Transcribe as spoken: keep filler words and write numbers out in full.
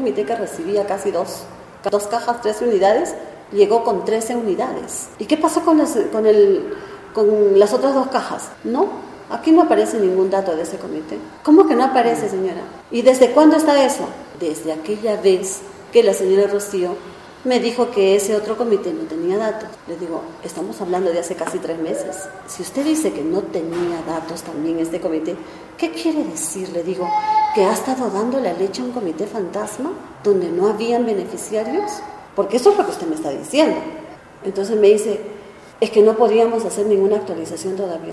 comité que recibía casi dos, dos cajas, trece unidades, llegó con trece unidades. ¿Y qué pasó con las, con el, con las otras dos cajas? No, aquí no aparece ningún dato de ese comité. ¿Cómo que no aparece, señora? ¿Y desde cuándo está eso? Desde aquella vez que la señora Rocío me dijo que ese otro comité no tenía datos. Le digo, estamos hablando de hace casi tres meses. Si usted dice que no tenía datos también este comité, ¿qué quiere decir? Le digo, ¿que ha estado dando la leche a un comité fantasma donde no habían beneficiarios? Porque eso es lo que usted me está diciendo. Entonces me dice, es que no podíamos hacer ninguna actualización todavía.